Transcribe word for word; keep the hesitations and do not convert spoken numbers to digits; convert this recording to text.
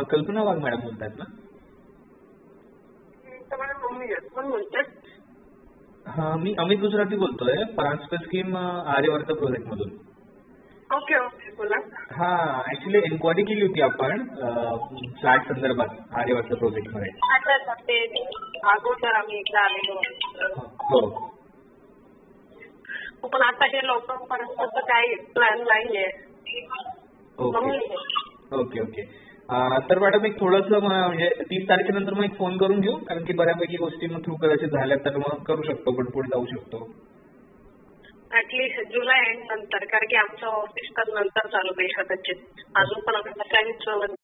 कल्पना वाघ मॅडम बोलतात ना? हा, मी अमित गुजराती बोलतोय, परांजपे स्कीम आर्यवर्त प्रोजेक्ट मधून. ओके ओके बोला. हा, ऍक्च्युली एन्क्वायरी केली होती आपण फ्लॅट संदर्भात आर्यवर्त प्रोजेक्ट मध्ये. अच्छा अच्छा, ते अगोदर आम्ही एकदा आलेलो. हो, पण आता हे लॉकडाऊन पर्यंत काही प्लॅन नाहीये. Okay okay okay. तर मॅडम एक थोडंसं म्हणजे तीस तारखेनंतर मग एक फोन करून घेऊ, कारण की बऱ्यापैकी गोष्टी मग थ्रू कदाचित झाल्या तर मग करू शकतो, पण पुढे जाऊ शकतो. ऍटलीस्ट जुलै एंड नंतर, कारण की आमचं ऑफिस तर नंतर चालू होईल कदाचित. अजून पण आम्हाला काहीच